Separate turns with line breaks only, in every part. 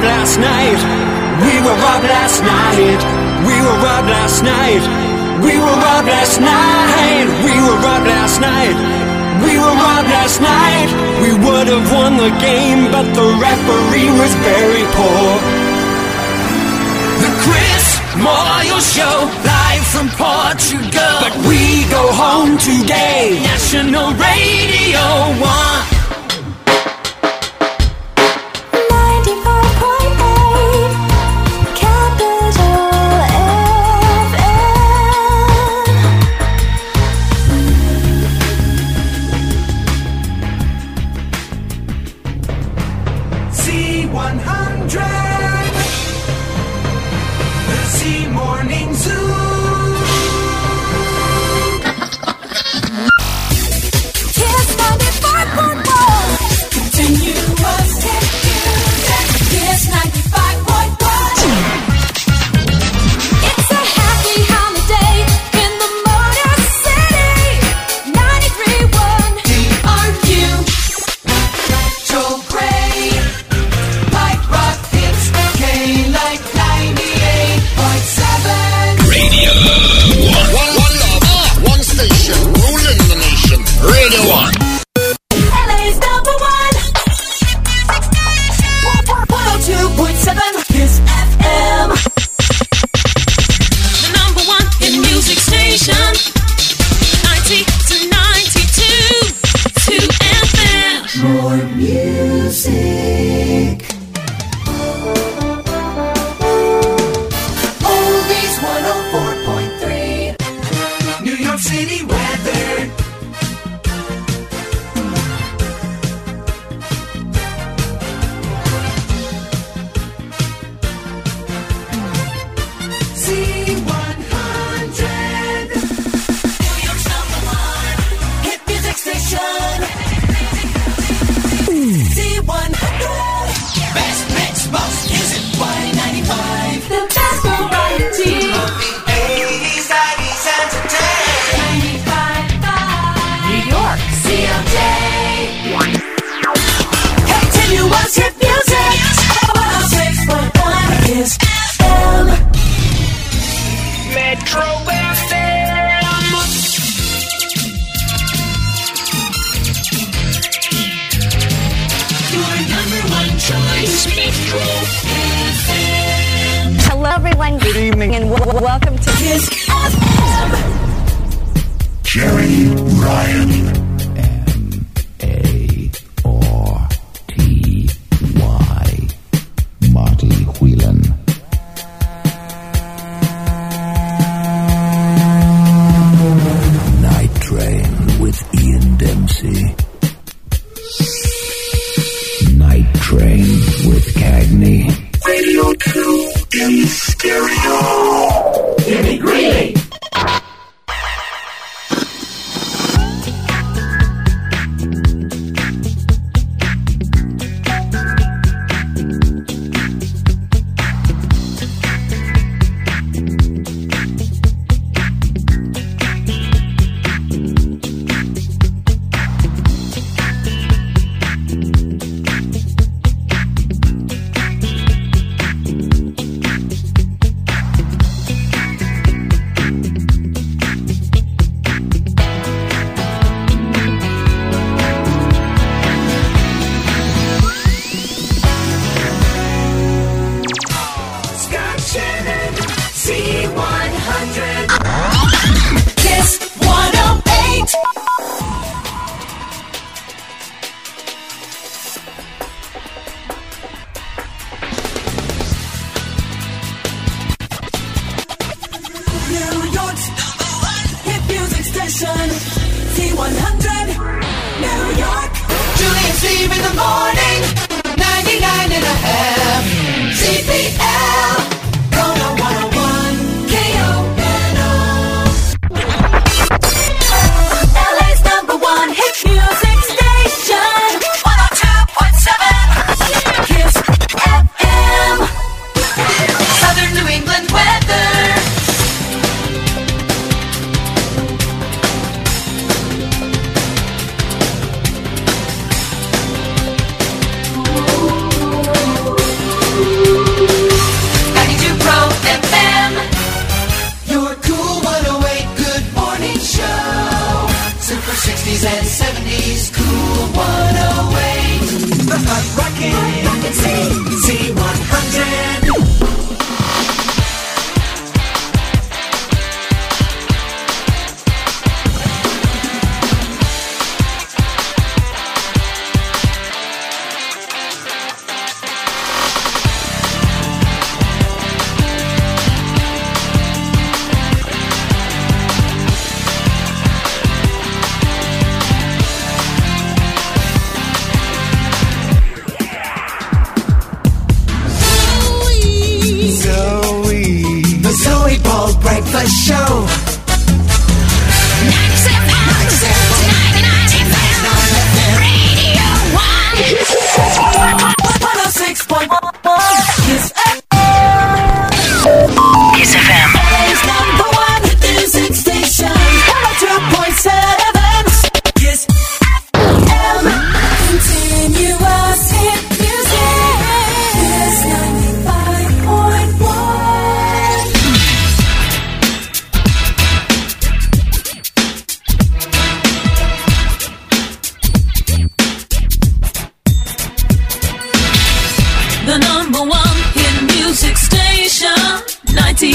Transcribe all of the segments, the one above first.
last night. We were robbed last night. We were robbed last night. We were robbed last night. We were robbed last night. We were robbed last night. We would have won the game, but the referee was very poor. The Chris Moyle Show, live from Portugal. But we go home today. National Radio 1.
Hello, everyone. Good evening, and welcome to Kiss FM.
Jerry Ryan. M-A-R-T-Y. Marty Whelan. Night Train with Ian Dempsey. Night Train with Cagney. Radio 2 in stereo. Jimmy Greeley.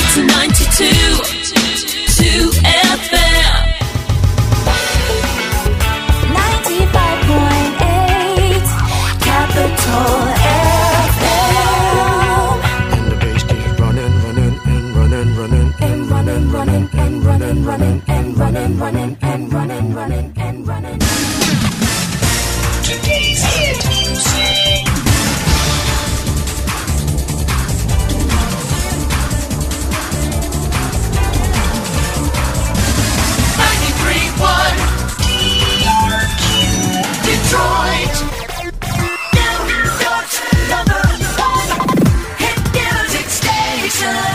to 92 FM.
95.8 Capital FM.
And the bass keeps running and running and running and running and running and running.
Today's hit music.
Detroit, New York's number one hit music station.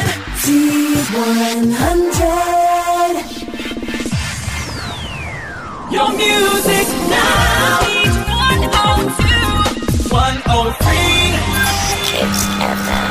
Z100.
Your music now. 102, 103.
Kiss FM.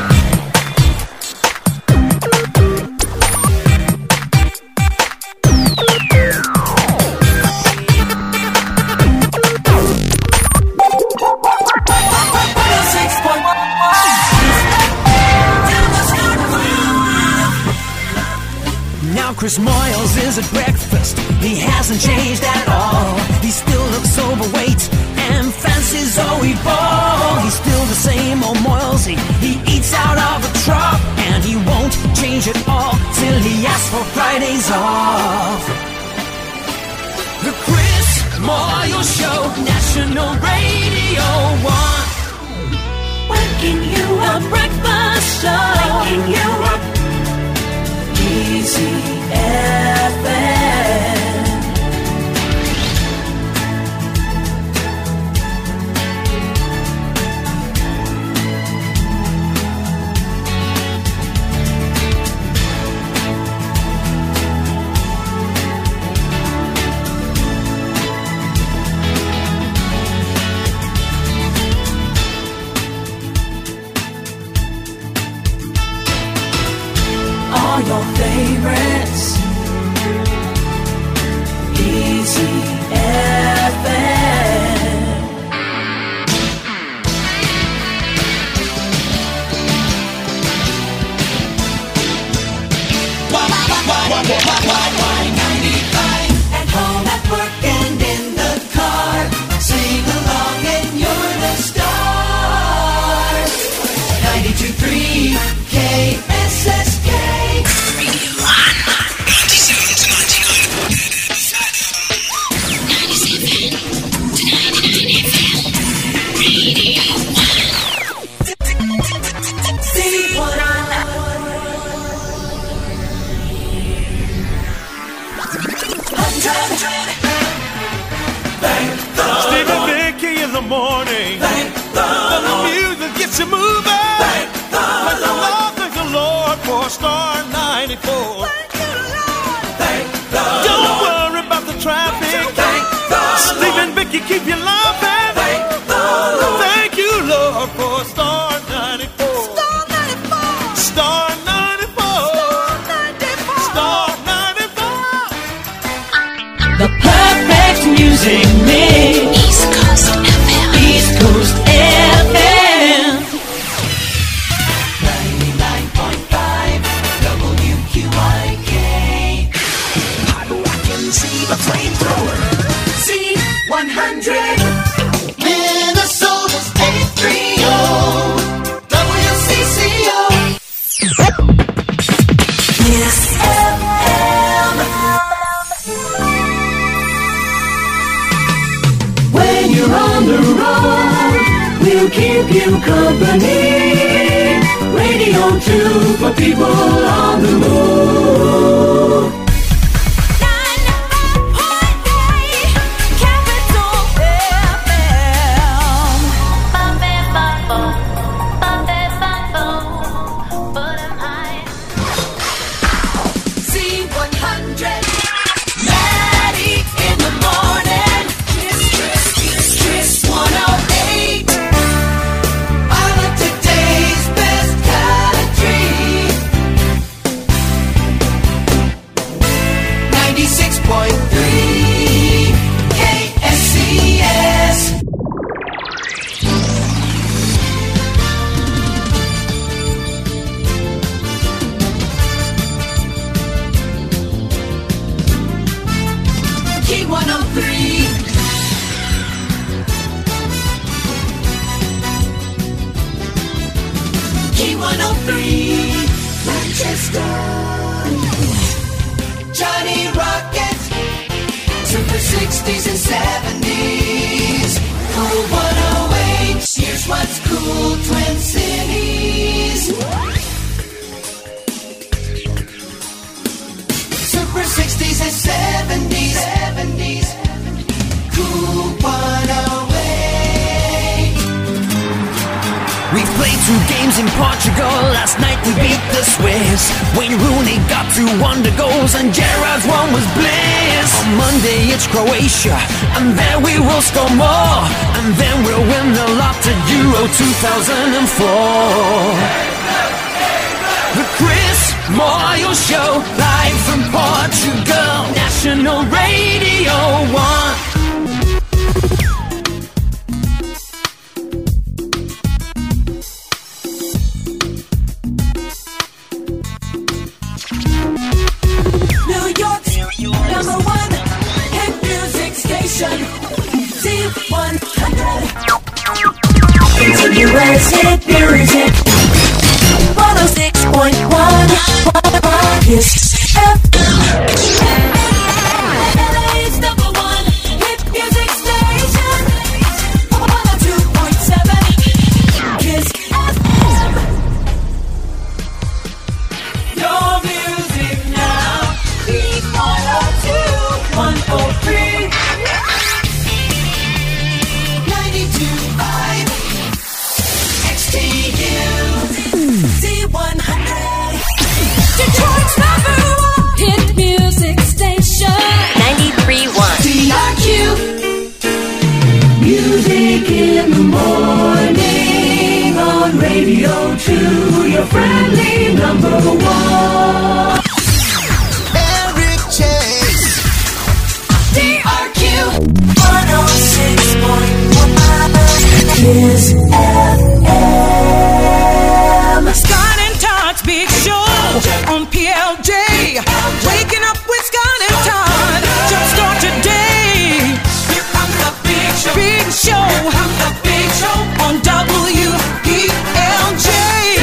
Chris Moyles is at breakfast. He hasn't changed at all. He still looks overweight and fancies Zoe Ball. He's still the same old Moyles. He eats out of a truck, and he won't change it all till he asks for Fridays off. The Chris Moyles Show, National Radio 1.
Waking you up, breakfast show. Waking you up. Easy FM. All your favorites. Easy FM. At home, at work, and in the car. Sing along and you're the star. 92.3 KSSK.
Steve and Vicky in the morning. And the music gets you moving. Thank the Lord for Star 94. Don't worry about the traffic. Steve and Vicky keep you laughing. Thank you, Lord, for Star 94. Star 94. Star 94.
The perfect music mix. East Coast FM. East Coast FM. 99.5 WQIK.
I can see the flamethrower.
Z100. Minnesota's 830. WCCO. Kiss FM. When you're on the road, we'll keep you company. Radio 2 for people on the move.
95.8 Capital FM.
Z100. Maddie in the morning. Kiss 108. All of today's best country.
Z103 Manchester. Johnny Rocket, Super 60s and 70s. Cool 108, here's what's cool, Twin Cities. Super 60s and 70s. Cool 108.
We played 2 games in Portugal. Last night we beat the Swiss. Wayne Rooney got 2 wonder goals and Gerrard's one was bliss. On Monday it's Croatia, and then we will score more, and then we'll win the lot to Euro 2004. The Chris Moyle Show, live from Portugal, National Radio 1.
New York's number 1 hit music station, Z100. Continuous hit music, 106.1 Kiss FM. LA's number 1 hit music station, 102.7 Kiss FM. Your music now, Beat 102, 103, 92.5 XTU, Z100. Detroit's number 1 hit music station,
93.1.
DRQ. Music in the morning on Radio 2, your friendly number 1.
Eric Chase.
DRQ 106.1 Kiss FM.
Scott and Todd's Big Show on PLJ. Waking up with Scott and Todd. Jumpstart today.
Here comes the big show.
Big Show.
Here comes the big show.
On WPLJ.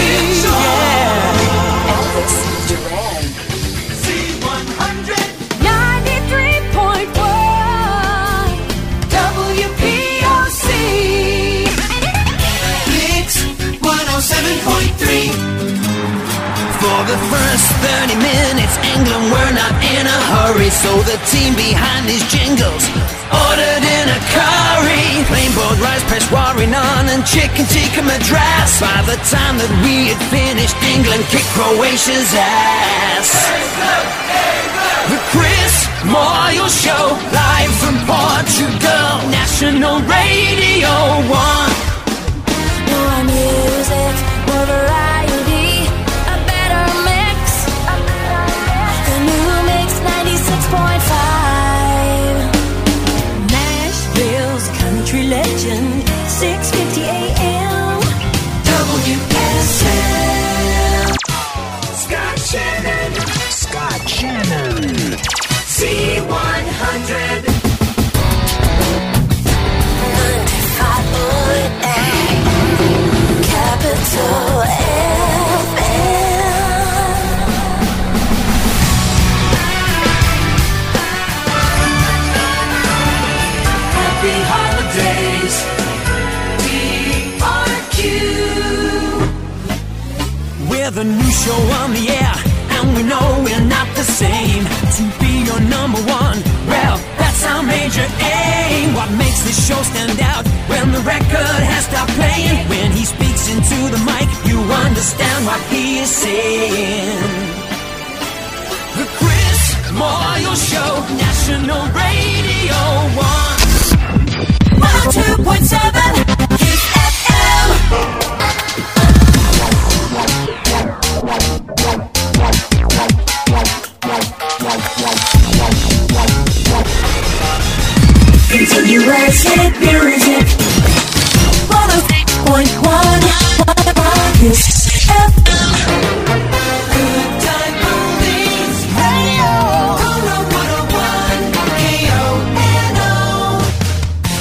Yeah.
Elvis Duran.
Z100
93.1.
WPOC. Mix 107.3.
For the first 30 minutes, England were not in a hurry, so the team behind these jingles ordered in a curry. Plain boiled rice, Peshwari naan, and chicken tikka madras. By the time that we had finished, England kicked Croatia's ass. The Chris Moyle Show, live from Portugal, National Radio 1.
More music, more variety, a better mix. The new mix 96.5. Nashville's country legend, 6:50 a.m.
WSM. Scott Shannon. Z100.
95.8 Capital FM.
Happy holidays. DRQ.
We're the new show on the air, and we know we're not the same. To be your number 1, well, that's our major aim. What makes this show stand out? When the record has stopped playing, when he speaks into the mic, you understand what he is saying. The Chris Moyle Show, National Radio 1.
102.7 Kiss FM. Continuous hit music, 106.1 Kiss FM. Good time oldies radio, Kona 101 KONO.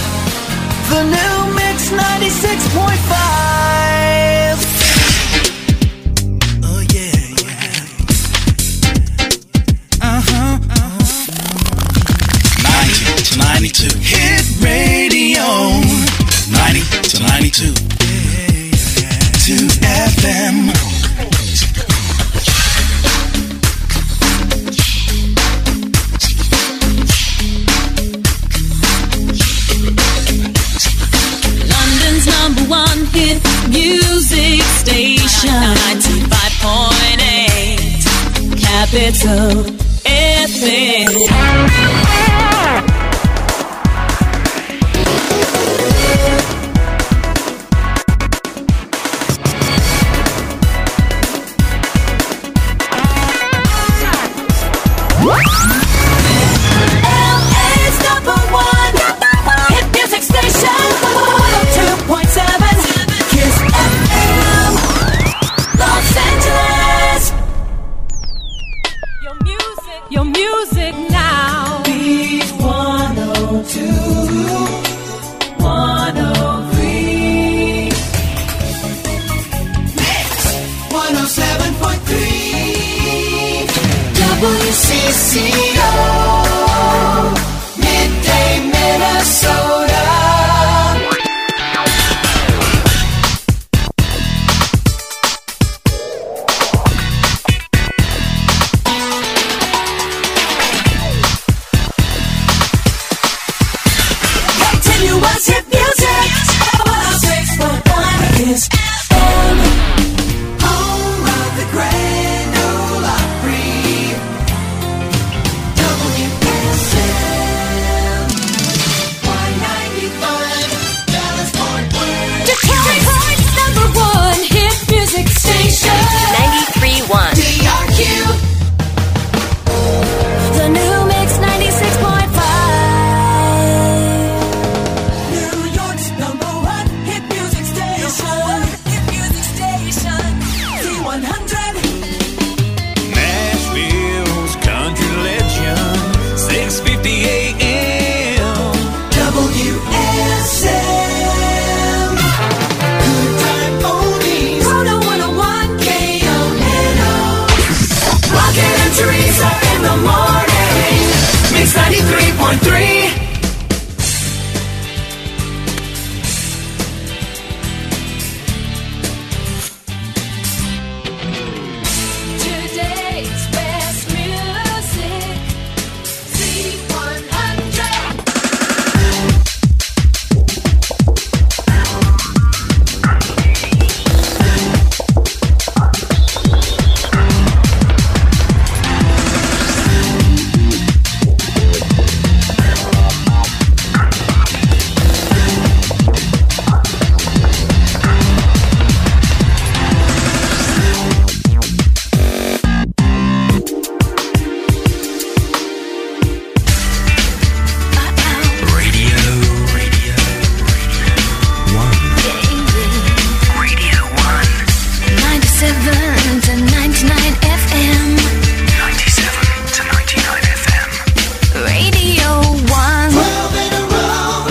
The new mix 96.5.
92. 2 FM.
London's #1 hit music station. 95.8 Capital FM.
Your music now.
Beat 102, 103. Mix 107.3. WCCO. Midday Minnesota. Hit music. 106.1 is FM. Home of the Grand Ole Opry. WSM. 195 Dallas Fort Worth.
Detroit's #1 hit music station.
93.1.
DRQ.
The new mix 96.5.
Nashville's country legend, 6:50 a.m.
WSM. Good time oldies.
Chrono 101.
KONO. Rocket and Teresa in the morning. Mix 93.3.
Today's best music. C100.
Radio 1.
97 to 99 FM.
97 to 99 FM.
Radio 1.
12 in a row.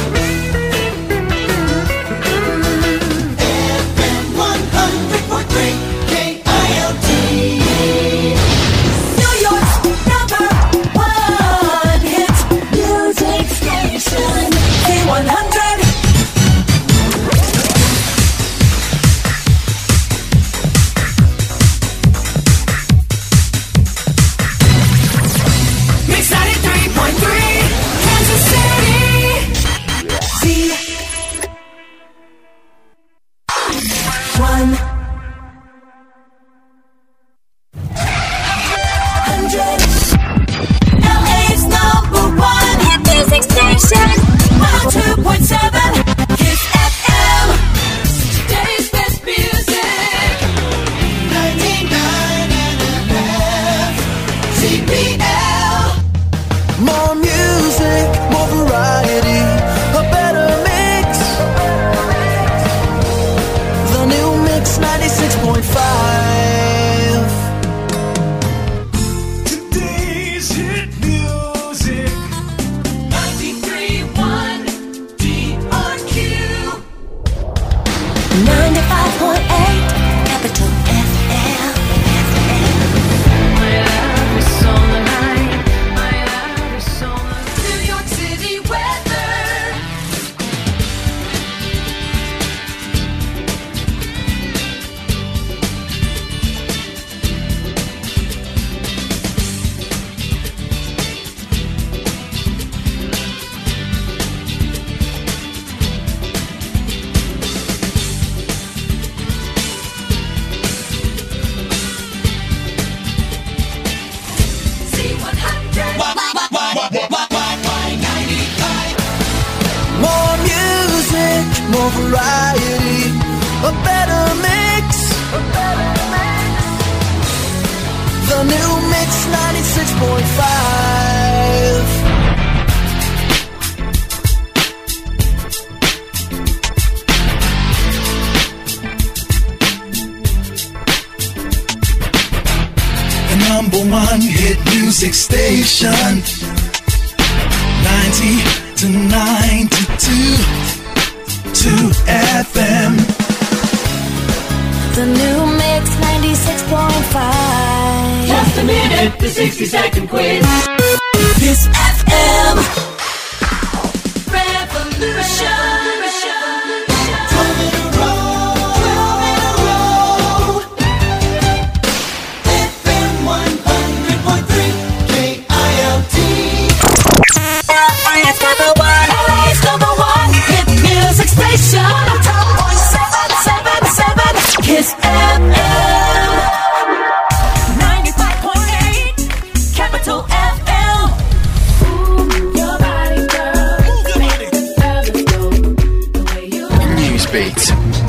FM 100.3 KILT. New York's #1 hit music station. K100. Mix 93.3 Kansas City. C100. LA's #1 hit music station. 102.7 Kiss FM.
Today's best music.
99 and a half CPL.
More music, more variety, a better mix. The new mix 96.5. Today's hit music.
93.1 DRQ.
95.8 Capital FM.
New York City weather.
more variety, a better mix. The new Mix 96.5. The number one hit music station, 90 to 92, 2 FM.
The new Mix 96.5.
Just a minute, the 60-second quiz.
Kiss FM.
Revolution.
12 in a row. FM 100.3 KILT.
It's number one. LA's number one hit music station. Top 107.7. Kiss FM. 95.8. Capital FM. Move your body, girl. Make the fellas go the way you
Newsbeat.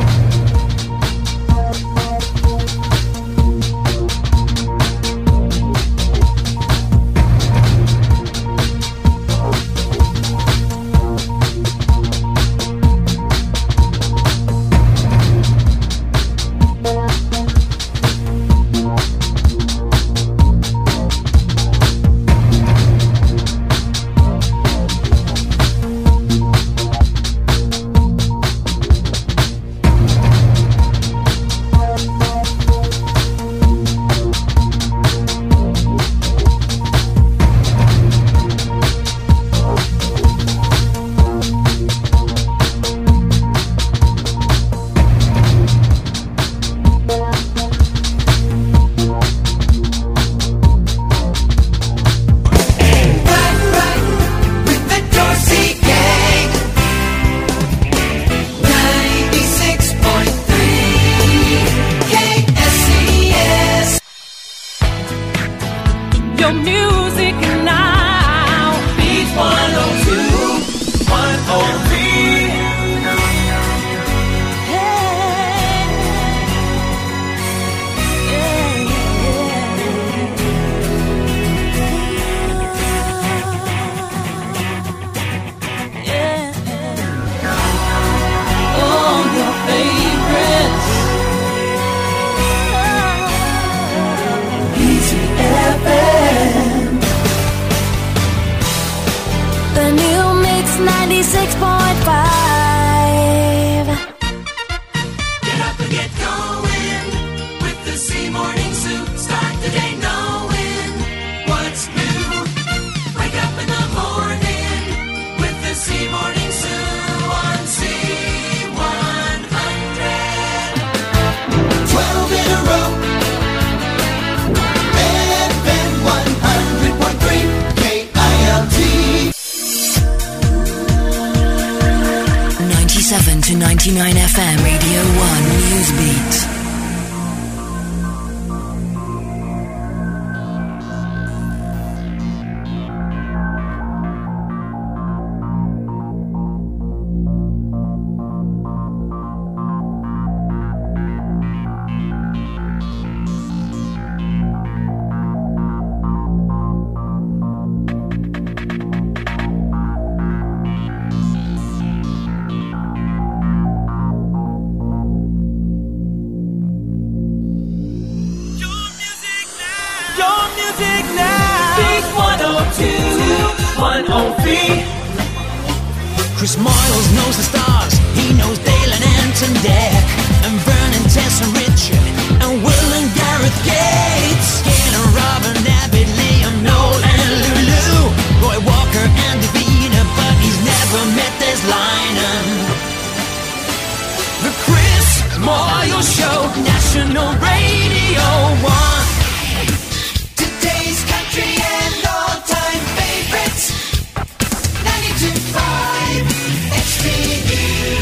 With the Dorsey Gang. 96.3 KSCS.
Your music now.
Beats 102, 103.
All your favorites.
Easy FM.
The new Mix 96.5.
Get up and get going with the C Morning Zoo. Start the day knowing what's new. Wake up in the morning with the C Morning Zoo on C100.
12 in a row. FM 100.3 KILT.
97 to 99 FM Radio 1 Newsbeat.
Your music now.
Beats 102, 103.
Chris Moyles knows the stars. He knows Dale and Anton Deck, and Vernon, Tess and Richard, and Will and Gareth Gates, Skinner, Robin, Abbott, Liam, Noel and Lulu, Roy Walker and Davina, but he's never met Des Lynam. The Chris Moyles Show, National Radio 1.
Today's country and all-time favorites. 92.5 XPU.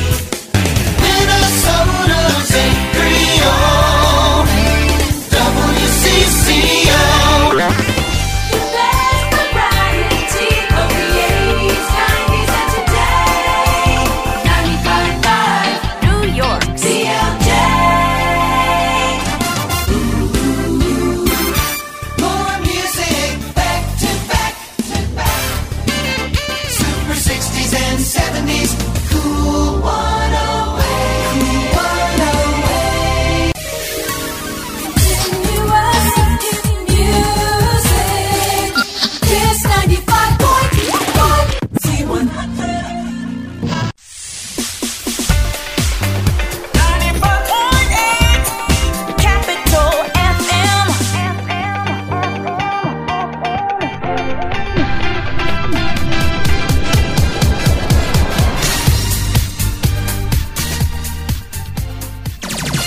Minnesota's a Creole. WCCO.
The best variety of the 80s, 90s, and today. 95.5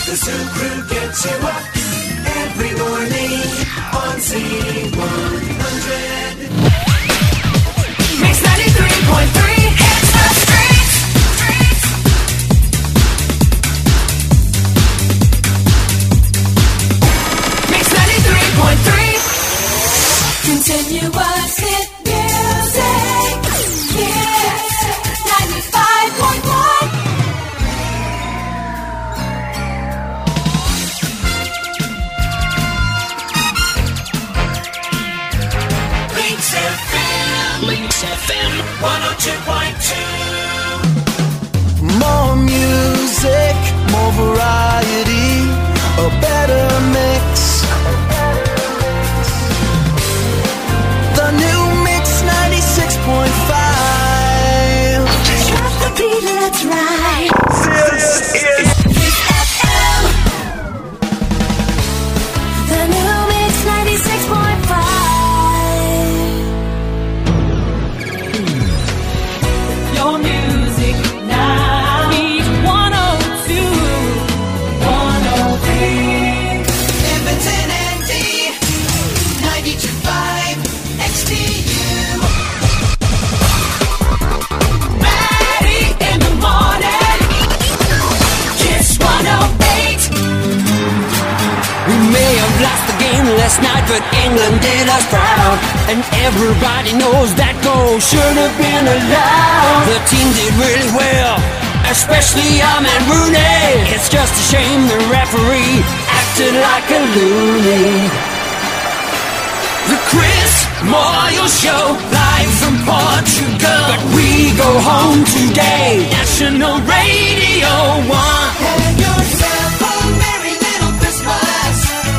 The Zoo Crew gets you up every morning on Z100. Mix 93.3 hits the streets. Mix 93.3 continuous hit music. Yes, 95.1. Links FM 102.2.
More music, more variety, a better mix. The new Mix 96.5.
Drop the beat, let's ride.
This is
Kiss FM. The new Mix 96.5.
Your music now. Beat 102. 103.
Edmonton ND 92.5 XTU.
Maddie in the morning. Kiss 108.
We may have lost the game last night, but England did us proud. And everybody knows that goal should have been allowed. The team did really well, especially Ahmed Rooney. It's just a shame the referee acted like a loony. The Chris Moyle Show, live from Portugal. But we go home today. National Radio 1.
Have yourself a merry little Christmas.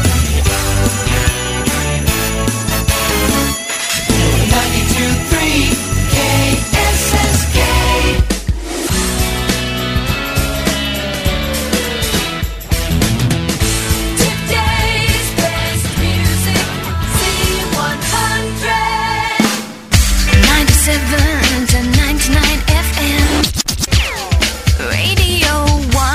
92.3 KSSK.
Today's best music, C100. 97 to 99 FM. Radio 1.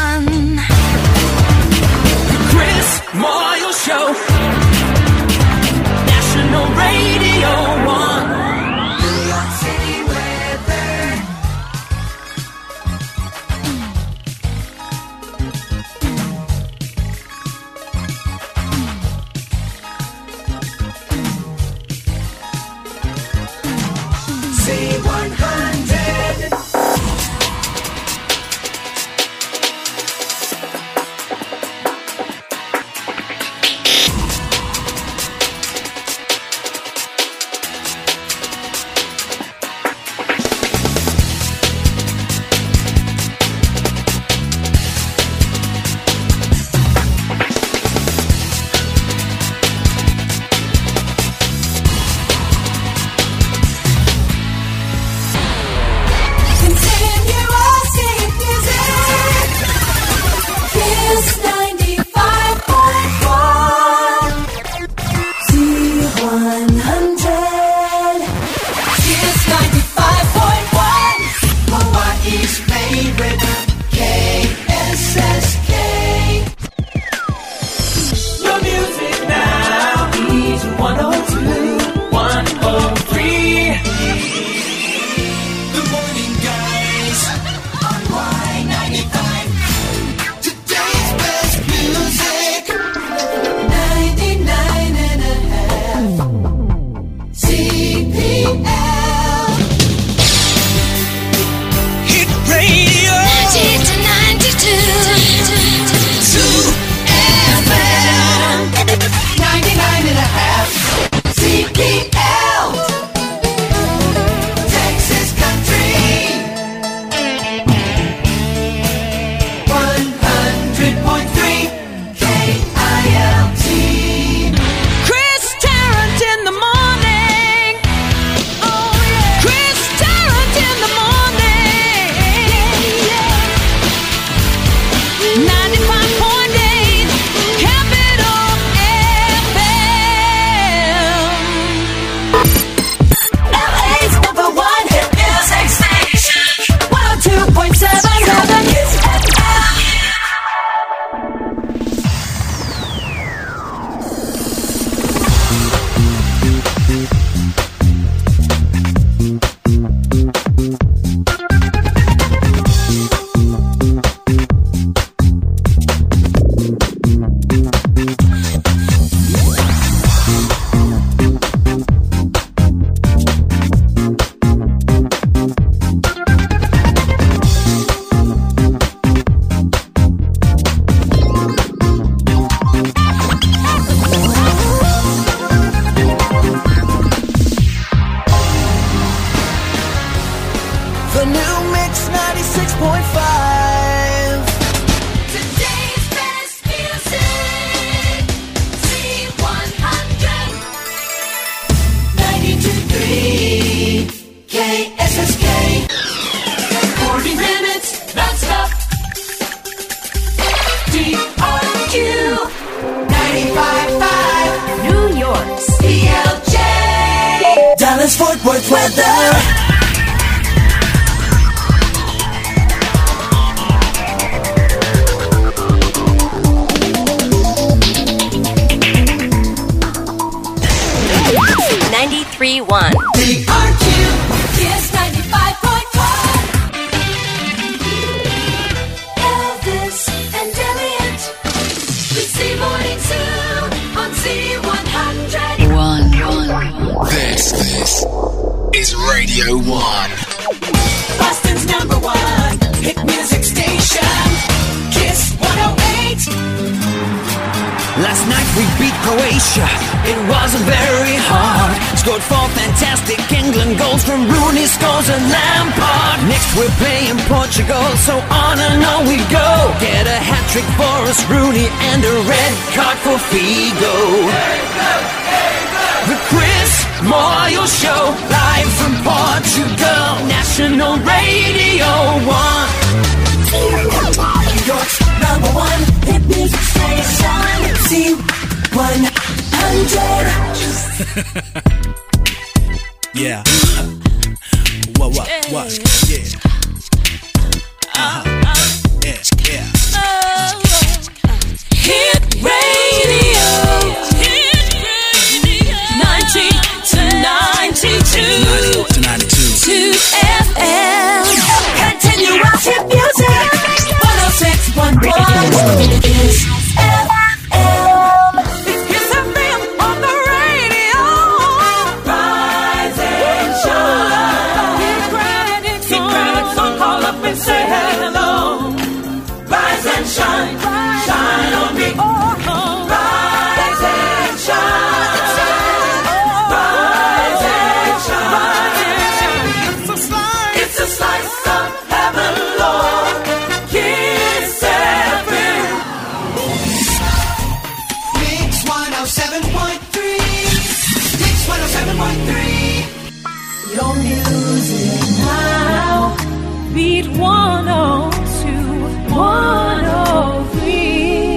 Fort Worth weather.
BRQ, Kiss 95.1. Elvis and Elliot, we see morning soon on Z100.
This is Radio 1.
Boston's #1 hit music station, Kiss 108.
Last night we beat Croatia, it wasn't very hard. Scored 4 fantastic England goals from Rooney, Scholes and Lampard. Next we're playing Portugal, so on and on we go. Get a hat-trick for us, Rooney, and a red card for Figo. The Chris Moyle Show, live from Portugal, National Radio 1.
York's #1 hit music station, Z100.
Yeah. What? Yeah. Yeah.
Hit radio. 90 to 92.
90 to 92.
2 FM. Continuous hit music. 106.1. It is FM. It's Kiss FM on the radio. Rise and shine. Hit credits on. Call up and say hello. Rise and shine. Shine on me. Rise and shine. Rise and shine. It's a slice of heaven, Lord. Kiss FM.
Mix 107.3. Mix 107.3.
Your music now. Beat 102, 103.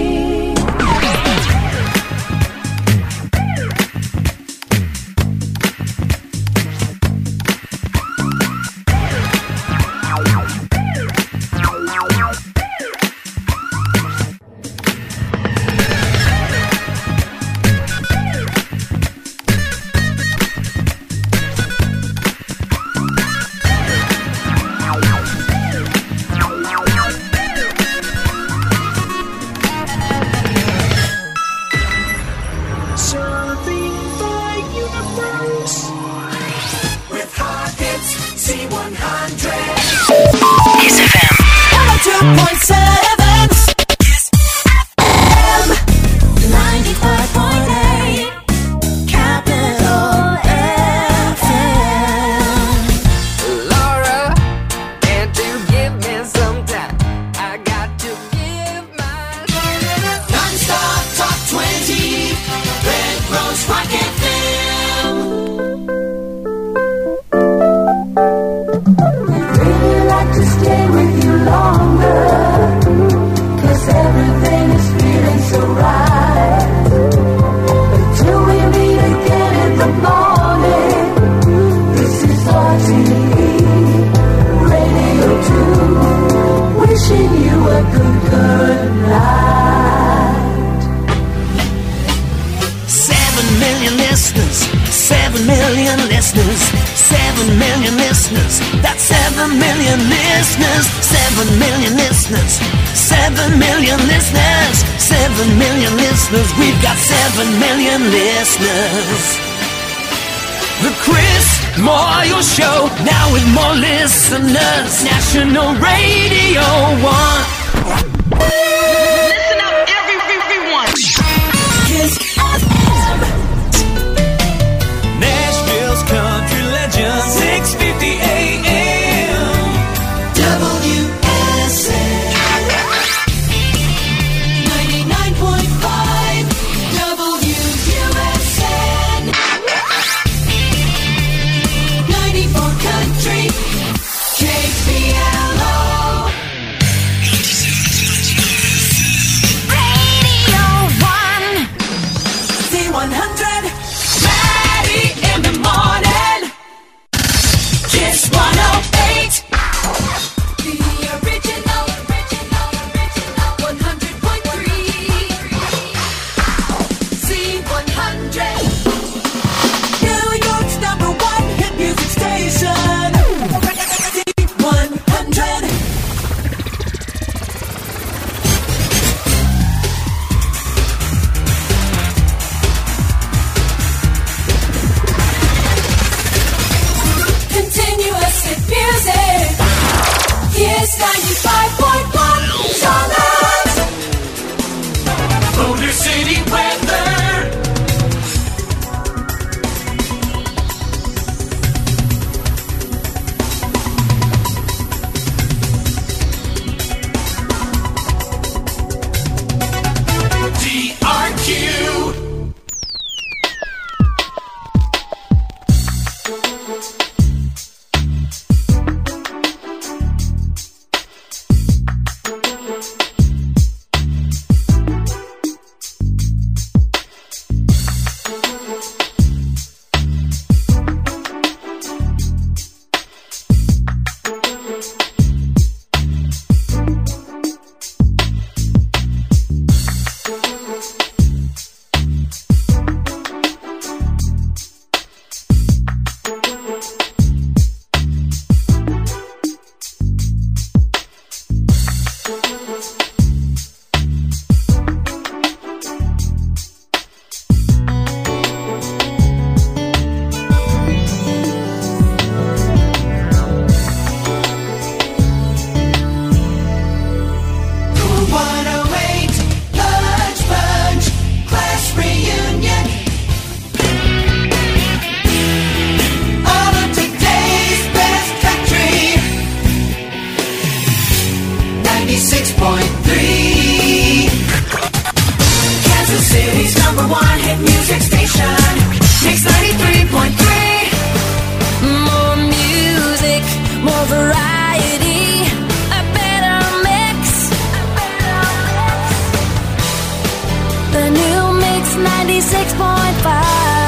With hot hits, Z100.
Kiss FM.
102.7. Kiss FM. 95.8. Capital FM.
Laura, can't you give me some time? I got to give my...
Non-stop top 20. Red Rose Rock FM.
Really like to stay with you longer, 'cause everything is feeling so right. But till we meet again in the morning, this is RTE Radio 2, wishing you a good night.
7 million listeners, 7 million listeners, 7 million listeners, that's 7 million listeners, 7 million listeners, 7 million listeners, 7 million listeners, we've got 7 million listeners. The Chris Moyle Show, now with more listeners, National Radio 1.
Listen up, everyone.
Kiss FM.
Nashville's country legend, 6:50 a.m.
WSN 99.5 WUSN 94 Country KPLO Kansas City's #1 hit music station. Mix 93.3.
More music, more variety, a better mix. The new Mix 96.5.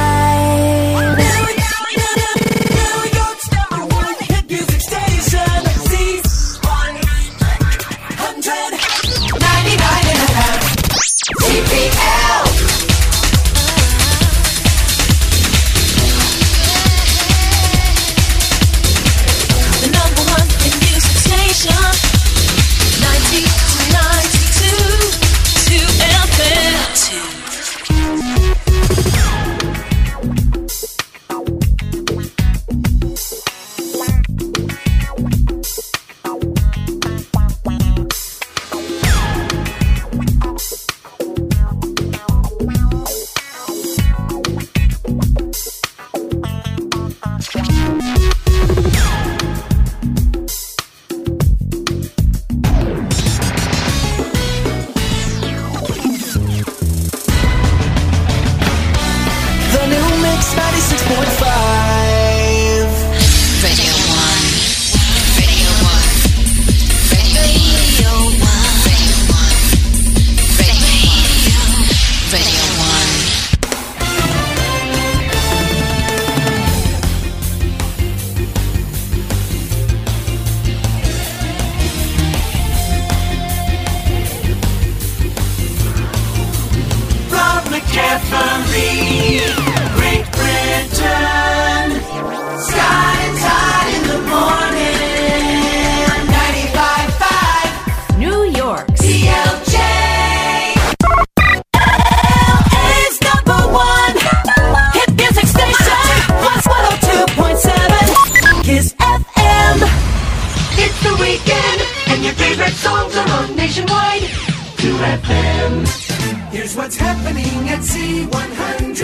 Here's what's happening at C100.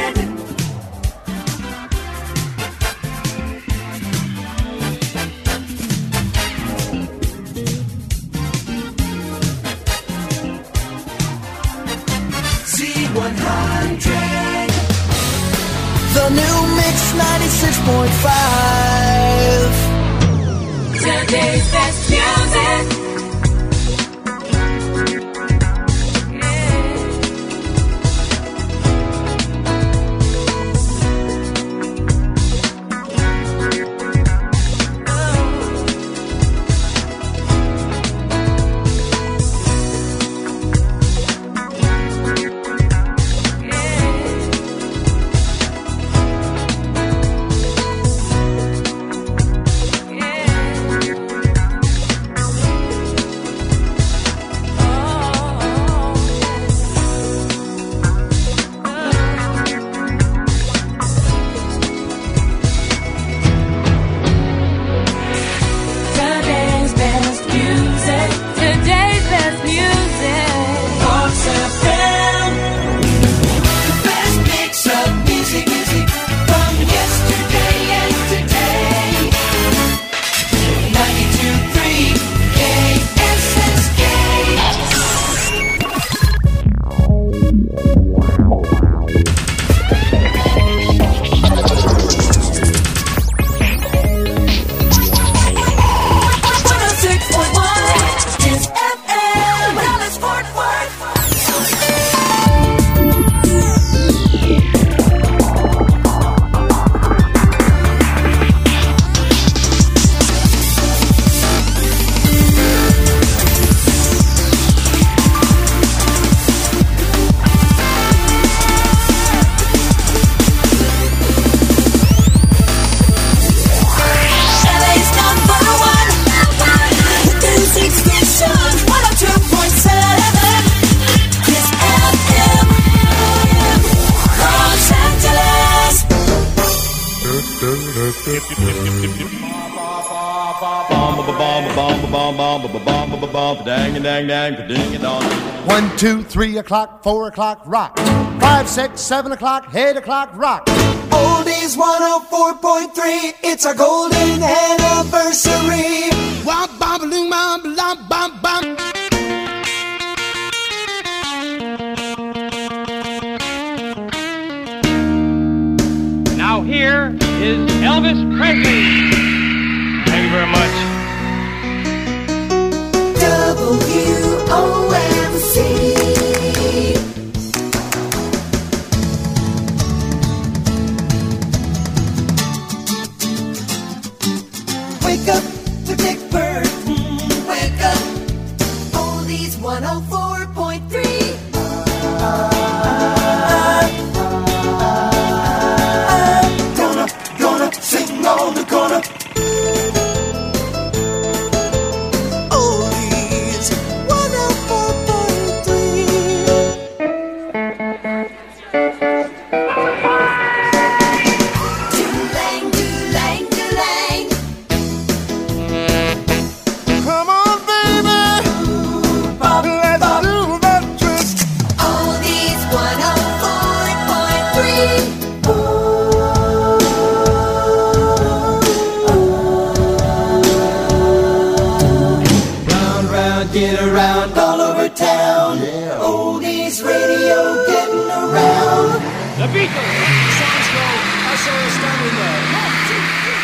C100.
The new Mix 96.5.
Today's best music.
One, 2, 3 o'clock, 4 o'clock, rock. 5, 6, 7 o'clock, 8 o'clock, rock.
Oldies 104.3, it's our golden anniversary.
Wah, bam, balloon, bam, bam, bam, bam.
is Elvis Presley. Thank you very much.
WOMC. Wake up with Dick Bird. Wake up. Oldies 104.3. Gonna sing on the corner. Oldies 104.3. Dulang, dulang, dulang.
Come on, baby.
Bop,
Let's
bop.
do that twist.
Oldies 104.3. Round, round, get around all over town. Oldies radio getting around.
The Beatles. Songs go SOS down in there. 1, 2,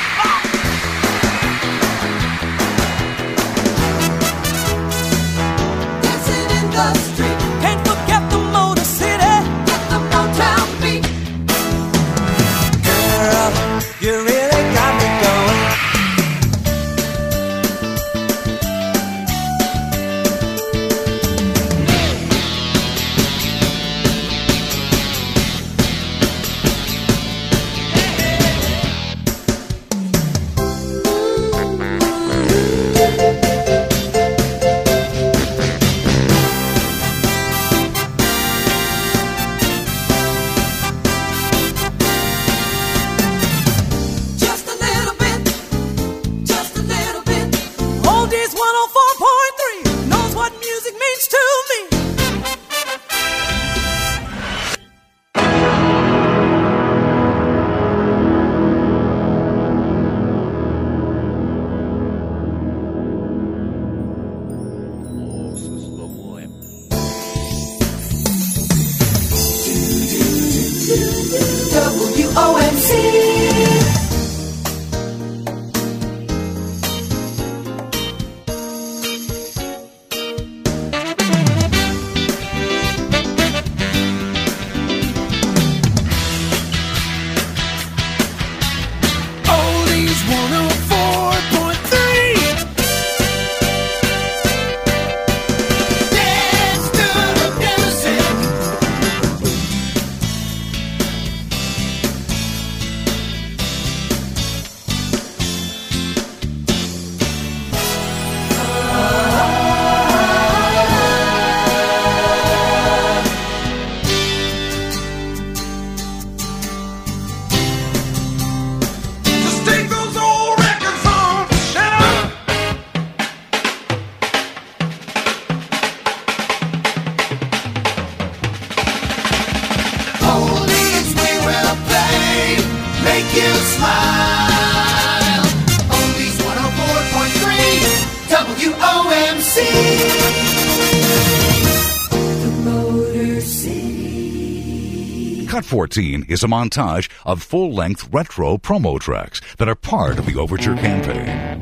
3, 4.
Dancing in the street.
Can't forget the Motor City.
Get the Motown beat.
Girl, you really got me going.
Just a little bit. Just a little bit.
Oldies 104.3 knows what music means to me.
WOMC.
Oldies 104.3.
Dance to the music.
Just take those old records on the shelf.
Oldies we will play, make you smile. Oldies 104.3 WOMC. The Motor City.
Cut 14 is a montage of full-length retro promo tracks that are part of the Overture campaign.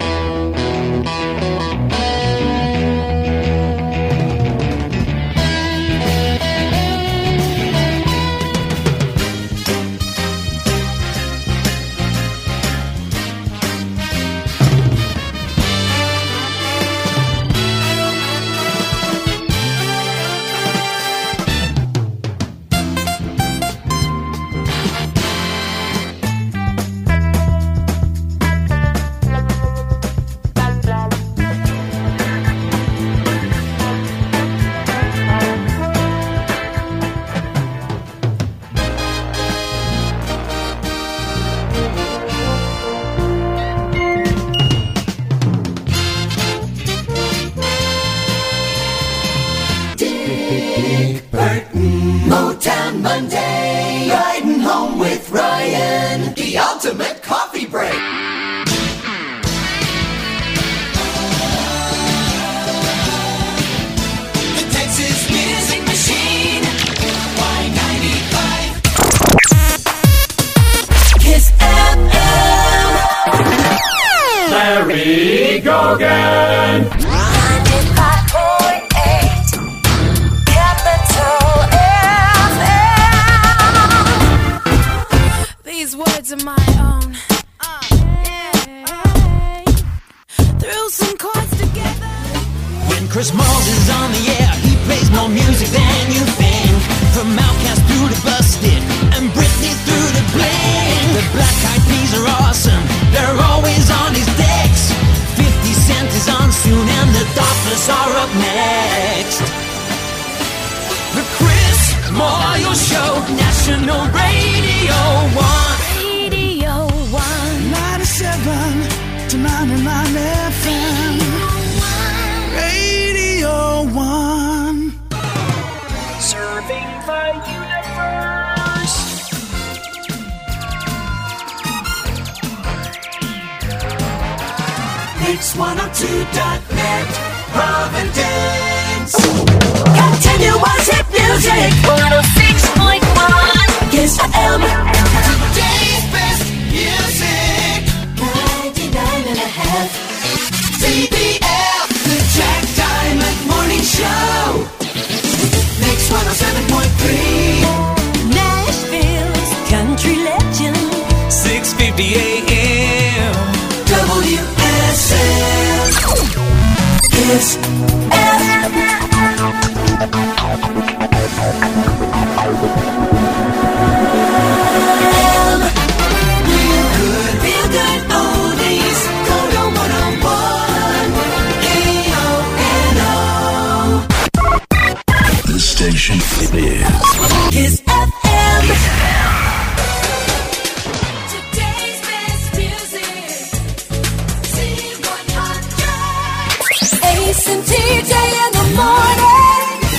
Dick Burton, Motown Monday, riding home with Ryan, the ultimate coffee break. The Texas Music Machine, Y95. Kiss FM. Hogan.
95.8 Capital FM. These words are my own. Threw some chords together.
When Chris Moss is on the air, he plays more music than you think. From Outkast through to Busted, and Britney through to Bling. The Black Eyed Peas are awesome, they're always on his decks. 50 Cent is on soon, and the Dolphins are up next. The Chris Moyle Show, National Radio 1.
Radio 1.
97 to 99 FM. Radio 1.
Serving the universe. Mix102.net, Providence.
Continuous hit music. 106.1 Kiss FM.
Today's best music.
99.5
CBF, the Jack Diamond Morning Show. Mix 107.3.
Nashville's country legend.
6:50 a.m.
WSM.
Kiss FM.
Real good oldies. Kodo 101. KONO.
This station is
Kiss FM.
Today's best music. C100.
Ace and TJ in the morning.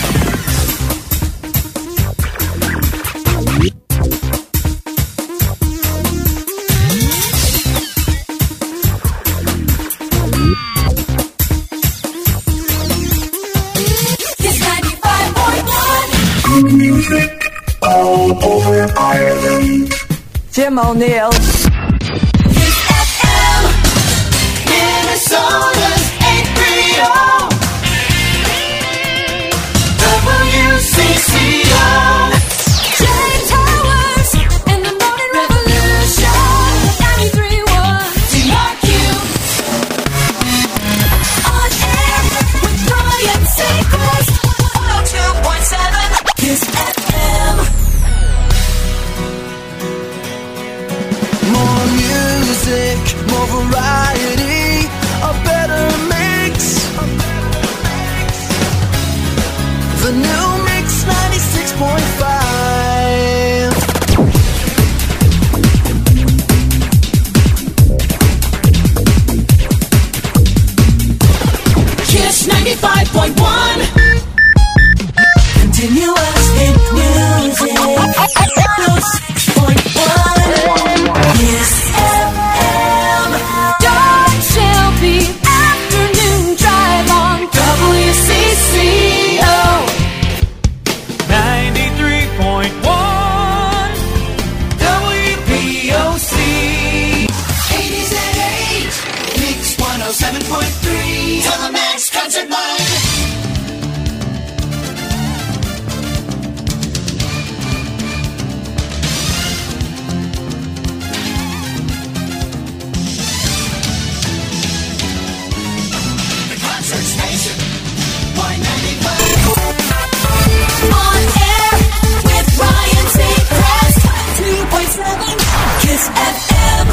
Kiss 95.1.
Music all over Ireland.
Jim O'Neill.
Kiss FM.
Minnesota's 830. WCCO.
Jay Towers in the morning revolution. 93.1
TRQ.
on air with Ryan Seacrest. 102.7 Kiss FM.
More music, more variety, a better mix. The new Mix 96.5.
Kiss 95.1. Continuous hit music. 106.1.
Kiss FM. Don Shelby afternoon drive on WCCO.
93.1 WPOC.
80s at 8. Mix 107.3. Telemax Concert Line. The concert station. Y95.
On air with Ryan Seacrest. 2.7 Kiss FM.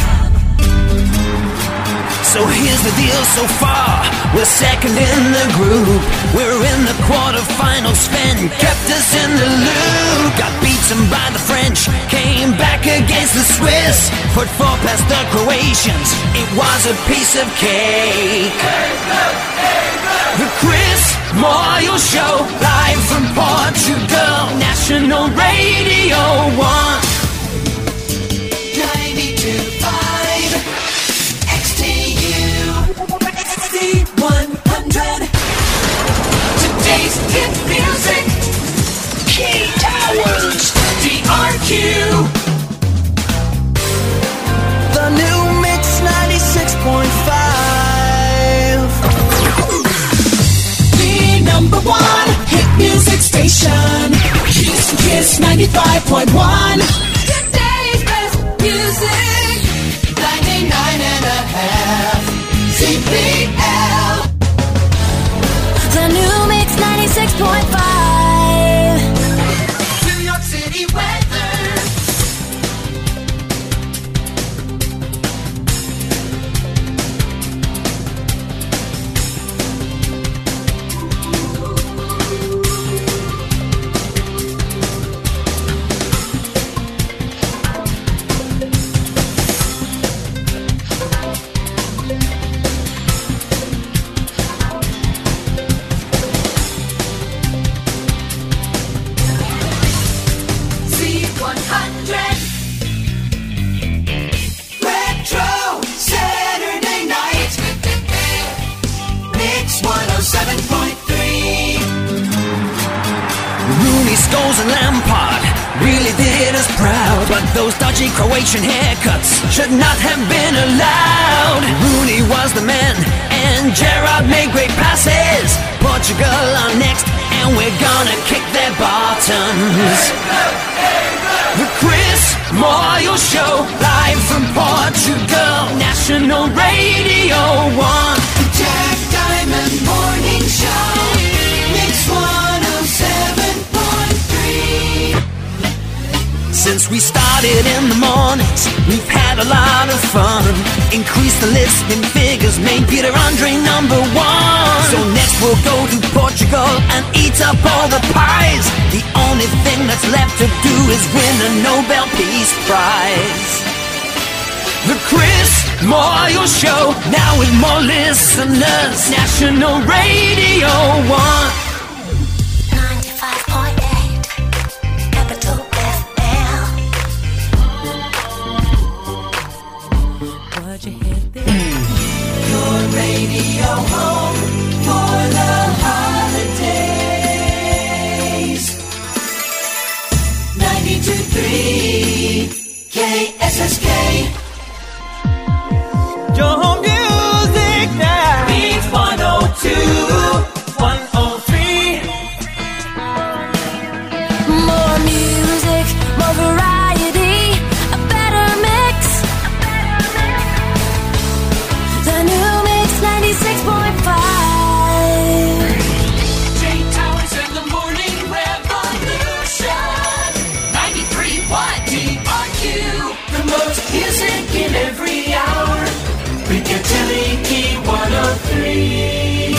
So here's the deal so far. We're second in the group. We're in the quarterfinals. Sven kept us in the loop. Got beaten by the French. Came back against the Swiss. Put four past the Croatians. It was a piece of cake. The Chris Moyle Show. Live from Portugal. National Radio 1.
92.5 XTU XT100. Today's hit music. Key Towers DRQ.
The new Mix 96.5.
96.1.
Today's best music. 99.5 CPL.
The new mix 96.5.
New York City weather. Z100 Retro Saturday night. Mix 107.3.
Rooney, Scholes and Lampard really did us proud, but those dodgy Croatian haircuts should not have been allowed. Rooney was the man, and Gerrard made great passes. Portugal are next, and we're gonna kick their bottoms. The Chris Moyle Show, live from Portugal, National Radio 1.
The Jack Diamond Morning Show. Mix 107.3.
Since we started in the mornings, we've had a lot of fun. Increased the listening figures, made Peter Andre number one. So next we'll go to Portugal and eat up all the pies. The only thing that's left to do is win a Nobel Peace Prize. The Chris Moyle Show, now with more listeners. National Radio 1.
95.8 Capital FM.
What'd you hit there?
Your radio home for the holidays. 92.3 KSSK.
Your music now.
Beats 102, 103.
More music, more variety, a better mix. The new mix 96.5.
Jay Towers and the Morning Revolution. 93.1 DRQ. The most music in every hour. With your Tilly Key 103.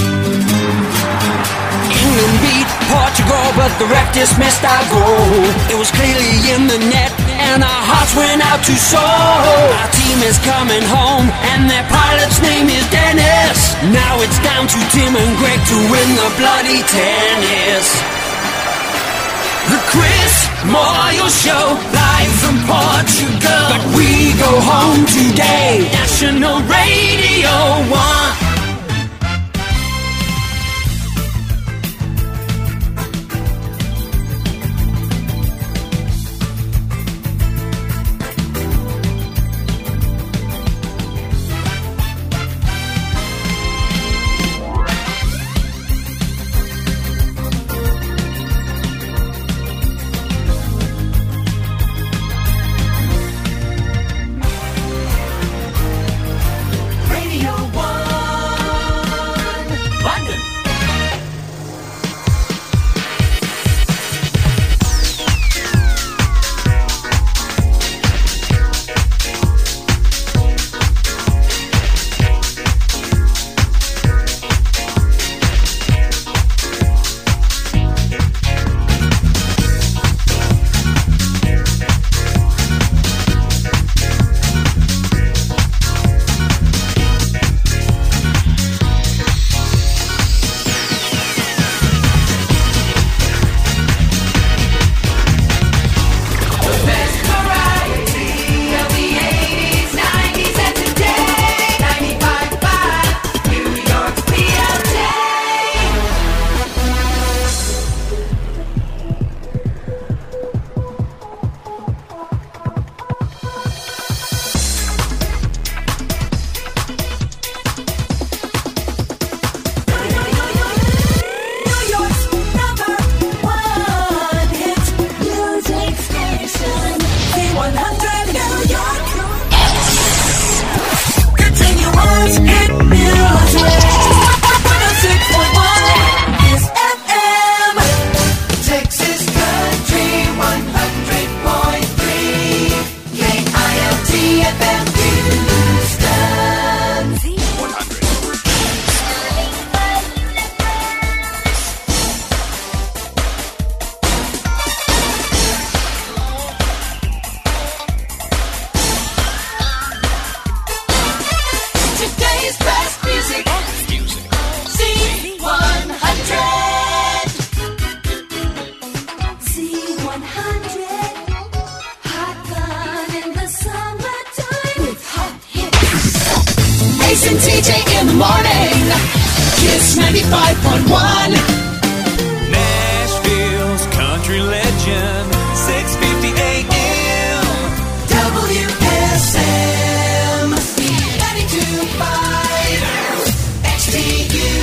England beat Portugal, but the ref dismissed our goal. It was clearly in the net, and our hearts went out to Seoul. Our team is coming home, and their pilot's name is Dennis. Now it's down to Tim and Greg to win the bloody tennis. The Chris Moyle Show, live from Portugal. But we go home today. National Radio 1.
Radio 1. TJ in the morning. Kiss 95.1.
Nashville's country legend, 6:50 a.m.
WSM 92.5 XTU.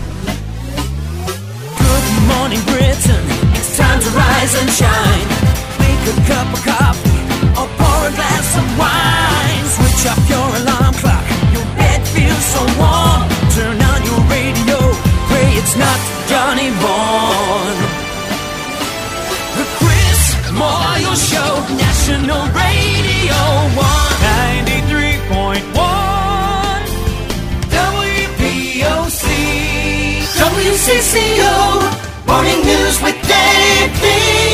Good morning, Britain. It's time to rise and shine. Make a cup of coffee or pour a glass of wine. Switch off your alarm clock. Your bed feels so warm. Turn on your radio. Pray it's not Johnny Bourne. The Chris Moyle Show, National Radio 1,
93.1 WPOC.
WCCO Morning News with Dave B.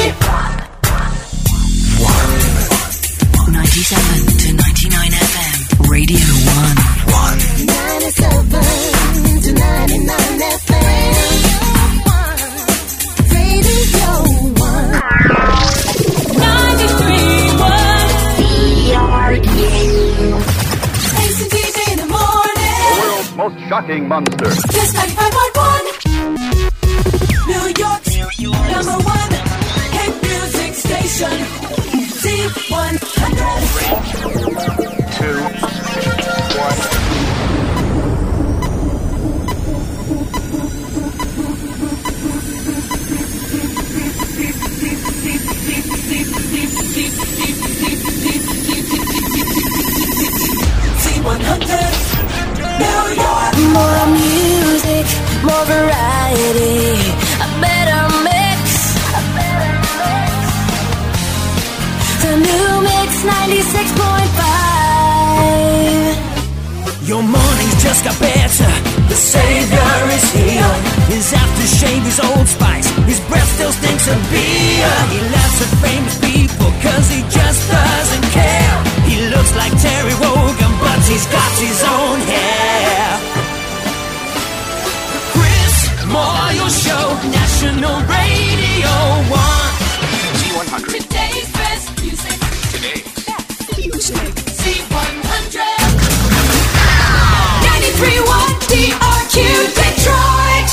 97 to 99 FM, Radio 1.
97 to 99 FM. Radio 1. 93.1. Ace and TJ in the morning.
The world's most shocking monster.
Kiss 95.1.
New York's number one hit music station. Z100.
2, 1.
Z100. New York.
More music, more variety, a better mix. The new mix 96.5.
Your morning's just got better. The Savior is here. His aftershave is Old Spice. His breath still stinks of beer. He laughs at famous people cause he just doesn't care. He looks like Terry Wogan but he's got his own hair. The Chris Moyle Show, National Radio 1.
Z100.
Today's best music.
Today's
best music. Z100. 93.1 DRQ Detroit.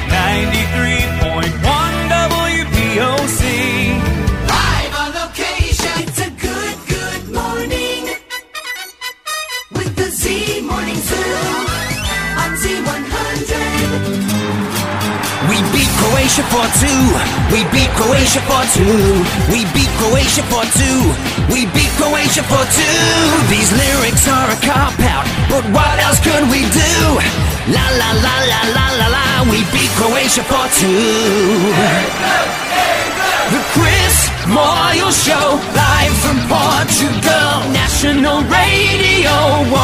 93.1 WPOC.
Live on location. It's a good, good morning. With the Z Morning Zoo on Z100.
We beat Croatia for 2. We beat Croatia for 2. We beat Croatia for 2. We beat Croatia for 2. These lyrics are a cop-out, but what else could we do? La la la la la la la. We beat Croatia for 2. The Chris Moyle Show, live from Portugal, National Radio 1.